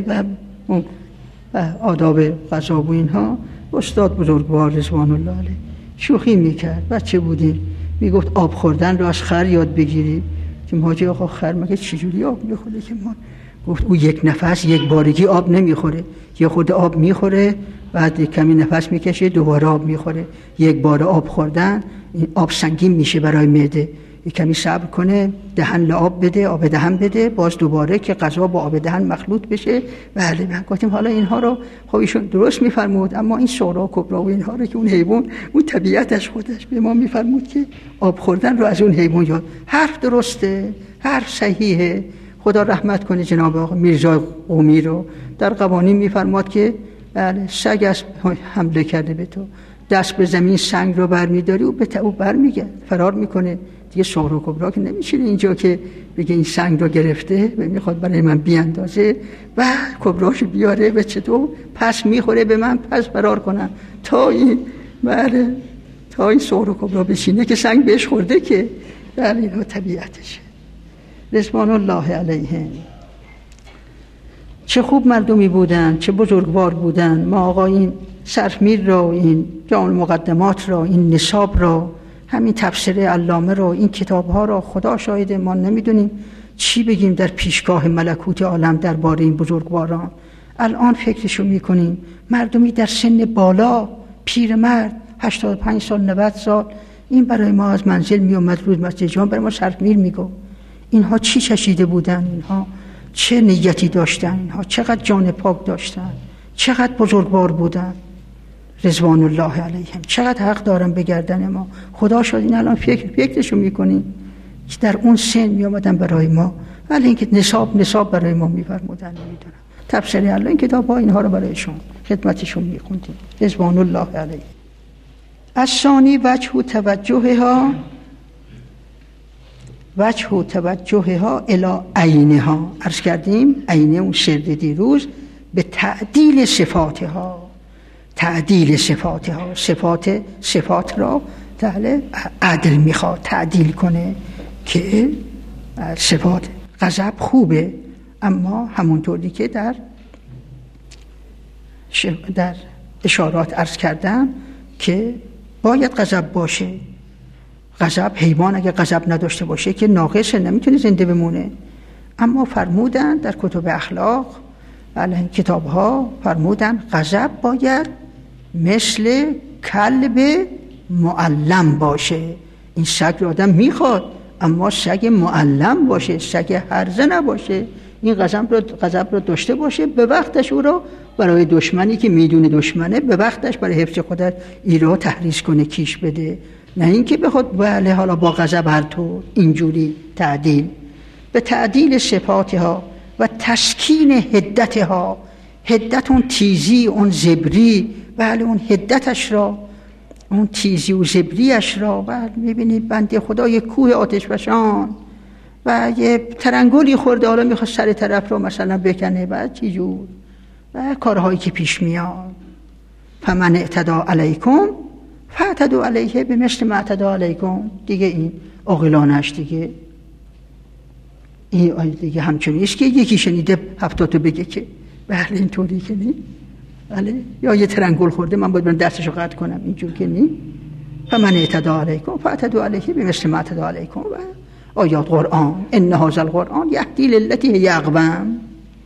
آداب غذا و اینها. استاد بزرگوار رضوان الله علیه شوخی میکرد، بچه بودیم، میگفت آب خوردن رو از خر یاد بگیری. که حاجی آقا خر مگه چجوری آب میخوره؟ که ما گفت او یک نفس یک بارگی آب نمیخوره، یه خود آب میخوره بعد کمی نفس میکشه دوباره آب میخوره. یک بار آب خوردن این آب سنگین میشه برای معده، یک کمی صبر کنه، دهن لعاب بده، آب دهن بده، باز دوباره که غذا با آب دهن مخلوط بشه. بله من گفتیم حالا اینها رو خب ایشون درست میفرمود، اما این صغرا و کبرا و اینها رو که اون حیوان اون طبیعتش خودش به ما میفرمود که آب خوردن رو از اون حیوان یاد. حرف درسته، حرف صحیحه. خدا رحمت کنه جناب آقا میرزا قومی رو، در قوانین میفرماد که بله سگ از حمله کرده به تو، دست به زمین سنگ رو برمیداری او به او برمیگرد، فرار میکنه دیگه. صغرا و کبرا که نمیشه اینجا که بگه این سنگ رو گرفته و میخواد برای من بیاندازه و کبراشو بیاره و چطور پس میخوره به من، پس فرار کنم تا این بله تا این صغرا و کبرا بشینه که سنگ بهش خورده. که بله اینها طبیعتشه. رضوان الله علیهم چه خوب مردمی بودن، چه بزرگوار بودن. ما آقا این صرفمیر را، این جامع مقدمات را، این نصاب را، همین تفسیر علامه را، این کتاب ها را، خدا شاهده ما نمیدونیم چی بگیم در پیشگاه ملکوت عالم درباره این بزرگواران. الان فکرشو میکنیم مردمی در سن بالا، پیرمرد 85 سال 90 سال، این برای ما از منزل میومد روز مسجد جان برای ما صرفمیر میگو. اینها چی چشیده بودن؟ اینها چه نیتی داشتن؟ اینها چقدر جان پاک داشتن؟ چقدر بزرگوار بودن؟ رضوان الله علیهم چقدر حق دارن به گردن ما. خدا شد این الان فکرشو میکنیم که در اون سن میامدن برای ما، ولی اینکه نصاب برای ما میفرمودن نمیدونم. تفسیر الله این کتاب ها اینها رو برایشون خدمتشون میخوندیم. رضوان الله علیه. الثانی وجه توجهها الی عینها. عرض کردیم عینه اون سرد دیروز به تعدیل صفاتها، صفات را عدل میخواد تعدیل کنه که صفات غضب خوبه، اما همونطوری که در اشارات عرض کردم که باید غضب باشه. غضب حیوان اگه غضب نداشته باشه که ناقصه، نمیتونه زنده بمونه. اما فرمودن در کتب اخلاق علیه کتاب ها فرمودن غضب باید مثل کلب معلم باشه. این سگ رو آدم میخواد اما سگ معلم باشه، سگ هرزه نباشه. این غضب رو داشته باشه، به وقتش او رو برای دشمنی که میدونه دشمنه به وقتش برای حفظ خودش ای رو تحریز کنه، کیش بده، نه اینکه بخواد بله حالا با غضب هر طور اینجوری تعدیل. به تعدیل صفاتها و تسکین حدتها، حدت اون تیزی اون زبری، بله اون حدتش را، اون تیزی و زبریش را. بله میبینید بنده خدا یک کوه آتش فشان و یه ترنگولی خورده، حالا میخواد سر طرف رو مثلا بکنه، بعد چی جور و کارهایی که پیش میاد. فمن اعتدی علیکم فاعتدوا علیه بمثل ما اعتدی علیکم. دیگه این عاقلانش دیگه این دیگه همچنین است که یکی شنیده 70 تا بگه که بله اینطوری که نی، بله یا یه ترنگول خورده من باید برم دستشو قطع کنم، اینجور که نی. فمن اعتدی علیکم فاعتدوا علیه بمثل ما اعتدی علیکم. و آیات قرآن ان هذا القرآن یهدی للتی هی اقوم.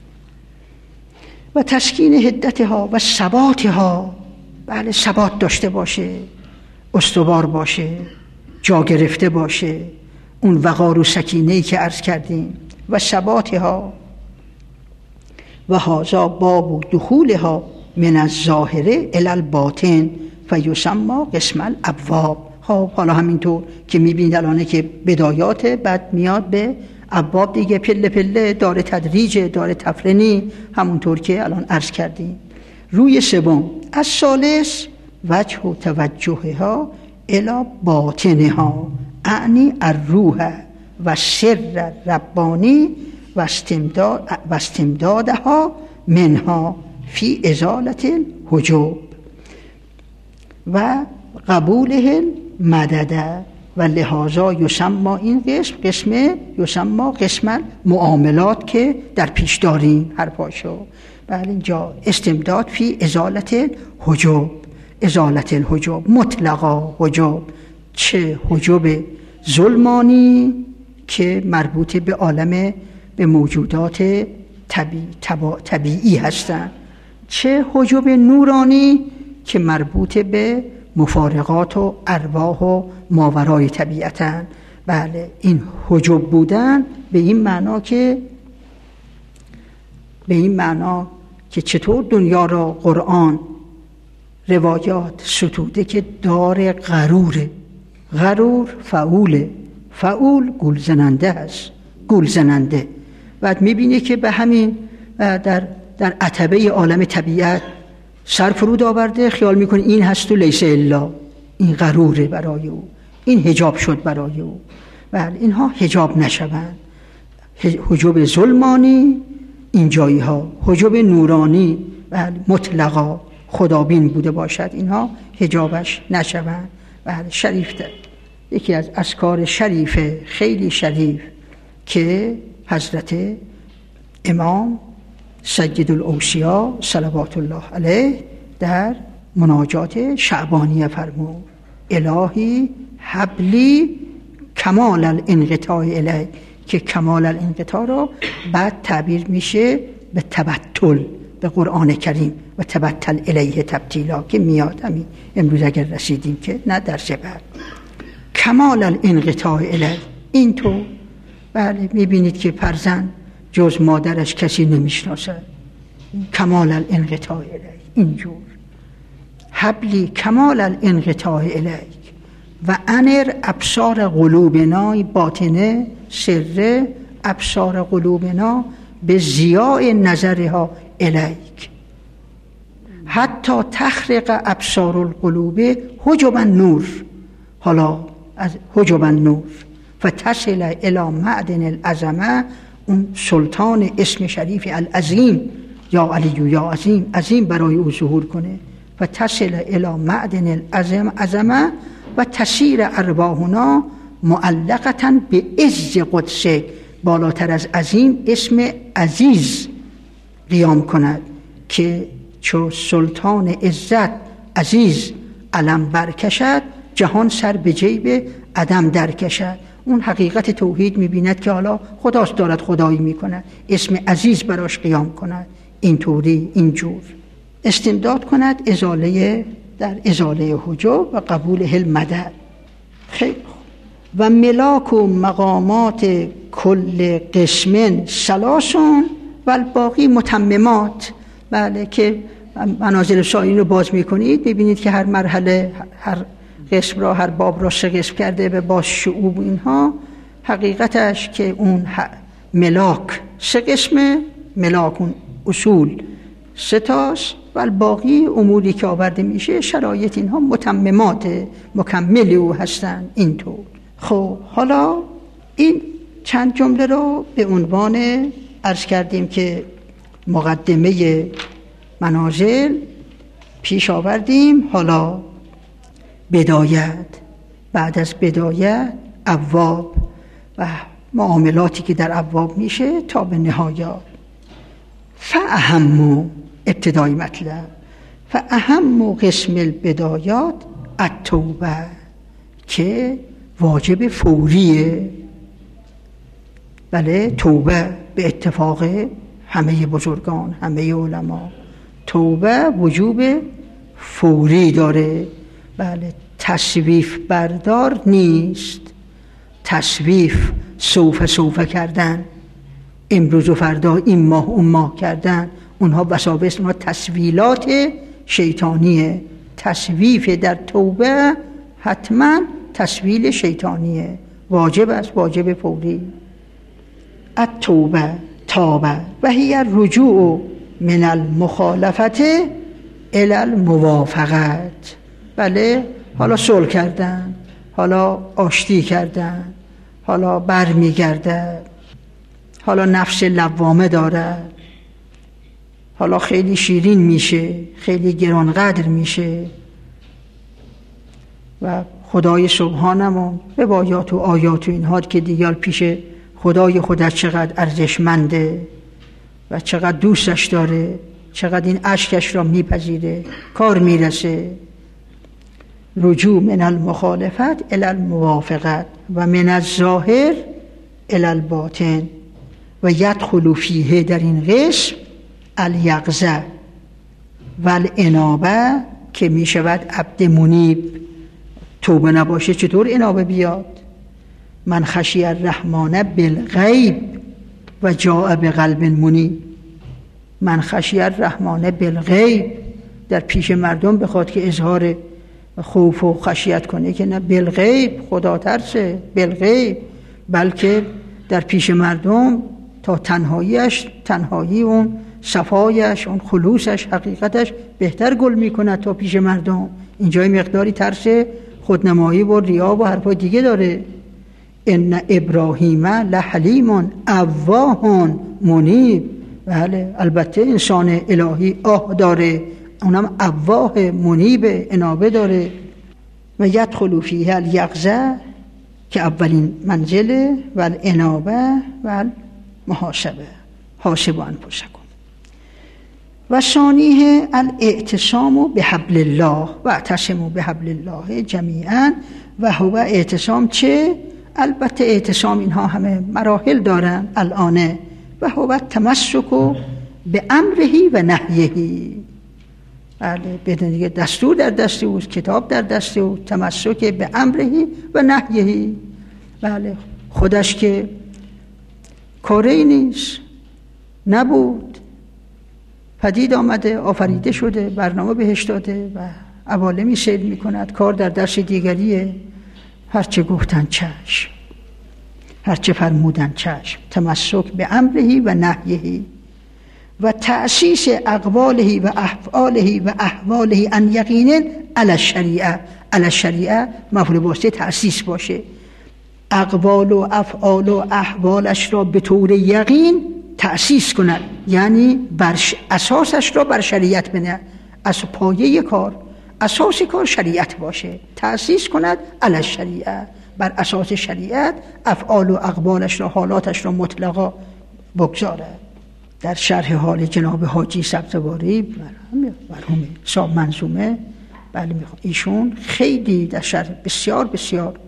و تسکین حدتها و ثباتها، بله ثبات داشته باشه، استوار باشه، جا گرفته باشه، اون وقار و سکینه‌ای که عرض کردیم. و ثباتها و هذا باب دخولها من الظاهره الی الباطن فیسمى قسم الابواب. خب حالا همینطور که میبینید الان که بدایات بعد میاد به ابواب دیگه، پله پله داره تدریج، داره تفرنی، همونطور که الان عرض کردیم. روی سوم از ثالث وجه و توجهها الی باطنها، اعنی الروح و سر ربانی و استمدادها منها فی ازالت الحجب و قبوله المدد. و لحاظا یسمى این قسم یسمى قسم معاملات که در پیش داریم هر پاشو. بله اینجا استمداد فی ازالت الحجب، ازالت الحجب مطلقا حجب، چه حجب ظلمانی که مربوط به عالم به موجودات طبیعی هستند، چه حجب نورانی که مربوط به مفارقات و ارواح و ماورای طبیعتن. بله این حجب بودن به این معنا که چطور دنیا را قرآن روایات ستوده که دار غروره. غرور فعوله، فعول گول زننده هست، گول زننده. بعد میبینی که به همین در عتبه عالم طبیعت سر فرود آورده، خیال میکنه این هست و لیس الا، این غروره برای او، این حجاب شد برای او. بله اینها حجاب نشوند. حجاب ظلمانی این جایی ها، حجاب نورانی بله مطلقا خدابین بوده باشد، اینها حجابش نشوند. بله شریفته یکی از اذکار شریف خیلی شریف که حضرت امام سید الاوصیا صلوات الله علیه در مناجات شعبانیه فرمود الهی حبلی کمال الانقطاع الیک، که کمال الانقطاع رو بعد تعبیر میشه به تبتل به قرآن کریم و تبتل الیه تبتیلا که میاد همین امروز اگر رسیدیم که نه در بعد کمال الانقطاع الیک. این تو بله میبینید که فرزند جز مادرش کسی نمیشناسد، کمال الانقطاع الیک اینجور. حبلی کمال الانقطاع الیک و انر ابصار قلوبنا، باطنه سر ابصار قلوبنا به ضیاء نظرها الیک حتی تخرق ابصار القلوب حجب النور. حالا از حجب النور فتصل الی معدن العظمه، اون سلطان اسم شریف العظیم یا علی یا عظیم، عظیم برای او ظهور کنه. فتصل الی معدن العظمه و تسیر ارواحنا معلقتا به عز قدسک، بالاتر از عظیم اسم عزیز قیام کند که چو سلطان عزت عزیز علم برکشد، جهان سر به جیب عدم در کشد. اون حقیقت توحید می‌بیند که حالا خداست دارد خدایی می‌کند، اسم عزیز براش قیام کند، اینطوری اینجور استمداد کند در ازاله حجب و قبول المدد. خیلی خوب. و ملاک و مقامات کل قسم سلاسون و الباقی متممات. بله، که منازل سایرین رو باز میکنید ببینید که هر مرحله، هر قسم را، هر باب را 3 قسم کرده به باز شعوب اینها. حقیقتش که اون ملاک 3 قسمه، ملاک اون اصول 3 تاست و الباقی اموری که آورده میشه شرایط اینها متممات مکمل او هستن. اینطور. خب حالا این چند جمله رو به عنوان عرض کردیم که مقدمه منازل پیش آوردیم. حالا بدایت، بعد از بدایت ابواب و معاملاتی که در ابواب میشه تا به نهایات. فاهم ابتدای مطلب، فاهم قسم البدایات التوبه که واجب فوریه. بله، توبه به اتفاق همه بزرگان، همه علما، توبه وجوب فوری داره. بله، تسویف بردار نیست. تسویف سوف کردن، امروز و فردا، این ماه اون ماه کردن، اونها وساوس، اونها تسویلات شیطانیه. تسویف در توبه حتما تسویل شیطانیه، واجب است، واجب فوری. التوبه تابه و هی الرجوع من المخالفت الی الموافقت. بله، حالا صلح کردن، حالا آشتی کردن، حالا برمیگرده، حالا نفس لوامه دارد، حالا خیلی شیرین میشه، خیلی گرانقدر میشه و خدای سبحانمون روایات و آیات و اینها که دیگر پیش خدای خودت چقدر ارزشمنده و چقدر دوستش داره، چقدر این اشکش را میپذیره، کار میرسه. رجوع من المخالفت الی الموافقت و من الظاهر الی الباطن و یدخل فیه، در این قسم الیقظه و الانابه که میشود عبد منیب. توبه نباشه چطور انابه بیاد؟ من خشی الرحمن بالغیب و جاء بقلب منیب. من خشی الرحمن بالغیب، در پیش مردم بخواد که اظهار خوف و خشیت کنه که نه، بالغیب خدا ترسه، بالغیب، بلکه در پیش مردم تا تنهاییش، تنهایی اون صفایش، اون خلوصش، حقیقتش بهتر گل میکنه تا پیش مردم. اینجای مقداری ترس خودنمایی و ریا و حرفای دیگه داره. ان ابراهیم لحلیم اواه منیب. بله، البته انسان الهی آه داره، اونم اواه منیب، انابه داره. و یدخل فیه الیقظه که اولین منزله و الانابه و المحاسبه، حاسبوا انفسکم. و ثانیه الاعتصام بحبل الله و اعتصموا بحبل الله جمیعا. و هو اعتصام چه؟ البته اعتصام اینها همه مراحل دارن الان. و هو تمسک به امرهی و نهیهی. بله، بدون دیگه دستور در دست اوست، کتاب در دست اوست، تمسک به امرهی و نهیهی. بله، خودش که کاری نیست، نبود، پدید آمده، آفریده شده، برنامه بهش داده و عوالمی سیر می کند. کار در دست دیگریه. هرچه گفتن چشم، هرچه فرمودن چشم. تمسک به امرهی و نهیهی و تأسیس اقوالهی و افعالهی و احوالهی ان یقین علی الشریعه. علی الشریعه مفعول واسطه تأسیس باشه، اقوال و افعال و احوالش را به طور یقین تأسیس کند، یعنی اساسش را بر شریعت بنه. از پایه کار، اساس کار شریعت باشه، تأسیس کند علی الشریعه، بر اساس شریعت افعال و اقوالش را، حالاتش را مطلقا بگذارد. در شرح حال جناب حاجی سبزواری مرحوم صاحب منظومه، بله، ایشون خیلی در شرح بسیار بسیار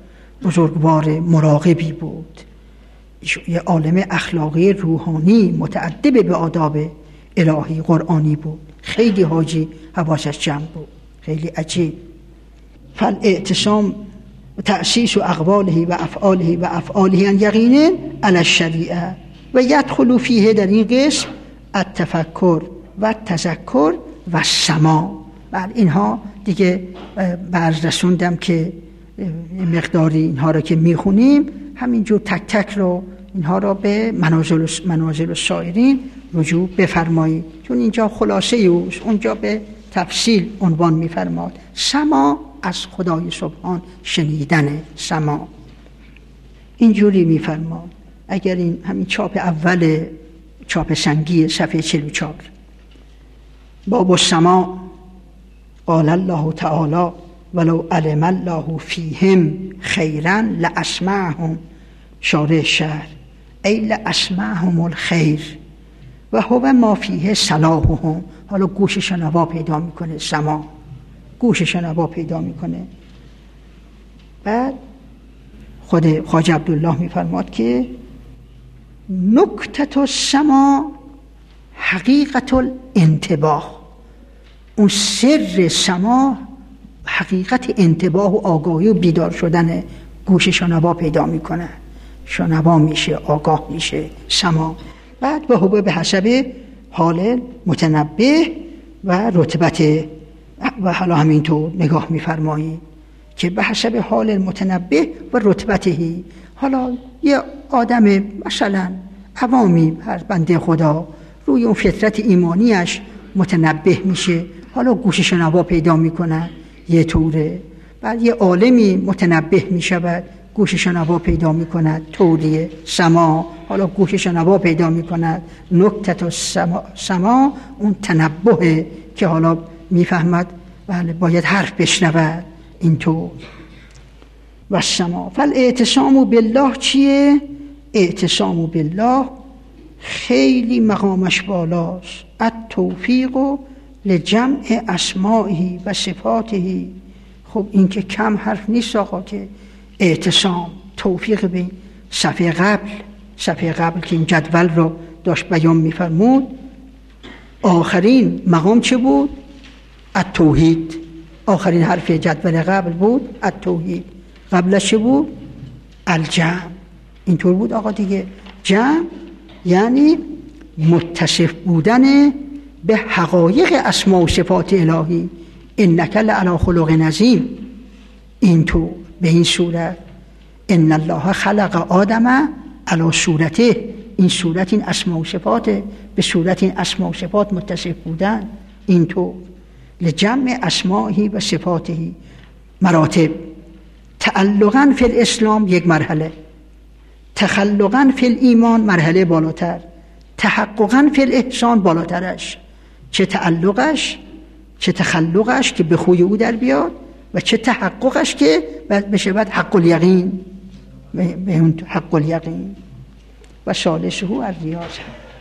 بزرگوار مراقبی بود، یه عالم اخلاقی روحانی متأدب به آداب الهی قرآنی بود. خیلی حاجی حواسش جمع بود، خیلی عجیب. فالاعتصام تأسیس اقواله و افعاله عن یقین علی الشریعه و یدخل فیه، در این قسم التفکر و التذکر و السماع. بله اینها دیگه بعض رسوندم که مقداری اینها رو که میخونیم همینجور تک تک رو اینها رو به منازل السائرین رجوع بفرمایید، چون اینجا خلاصه اوست، اونجا به تفصیل عنوان میفرماد. سماع از خدای سبحان شنیدن سماع. اینجوری میفرماد، اگر این همین چاپ اول چاپ سنگی صفحه 44 باب السماع قال الله تعالی ولو علم الله فیهم خیرا لاسمعهم، شارح شهر ای لاسمعهم الخیر و هو ما فیه صلاحهم. حالا گوش شنوا پیدا میکنه، سماع گوش شنوا پیدا میکنه. بعد خود خواجه عبدالله میفرماد که نکتة السماع حقیقت الانتباه، اون سر سماع حقیقت انتباه و آگاهی و بیدار شدن گوش شنوا پیدا میکنه، شنوا میشه، آگاه میشه سماع. بعد و هو به حسب حال متنبه و رتبت، و حالا همینطور نگاه میفرمایید که به حسب حال متنبه و رتبتهی. حالا یه آدم مثلا عوامی، هر بنده خدا روی اون فطرت ایمانیش متنبه میشه، حالا گوش شنوا پیدا میکنه یه طوره. بعد یه عالمی متنبه میشود، گوش شنوا پیدا میکند طوریه سماع، حالا گوش شنوا پیدا میکند. نکته سماع اون تنبه که حالا میفهمد بله باید حرف بشنود اینطور. و سماع فالاعتصام بالله چیه؟ اعتصام بالله خیلی مقامش بالاست. التوفیق لجمع اسمائه و صفاته. خب این که کم حرف نیست آقا، که اعتصام توفیق به صفحه قبل که این جدول رو داشت بیان می‌فرمود، آخرین مقام چه بود؟ التوحید. آخرین حرف جدول قبل بود التوحید، قبلش چه بود؟ الجمع. اینطور بود آقا دیگه. جمع یعنی متصف بودن به حقایق اسماء و صفات الهی. انک لعلی خلق عظیم. اینطور به این صورت ان الله خلق آدم علی صورته، این صورت این اسماء و صفات، به صورت این اسماء و صفات متصف بودن. اینطور لجمع اسمائه و صفاته مراتب. تعلقاً فی الاسلام یک مرحله، تخلقاً فی الایمان مرحله بالاتر، تحققاً فی الاحسان بالاترش. چه تعلقش چه تخلقش که به خوی او در بیاد، و چه تحققش که بشه بعد حق الیقین، به اون حق الیقین. و ثالثه الریاضه.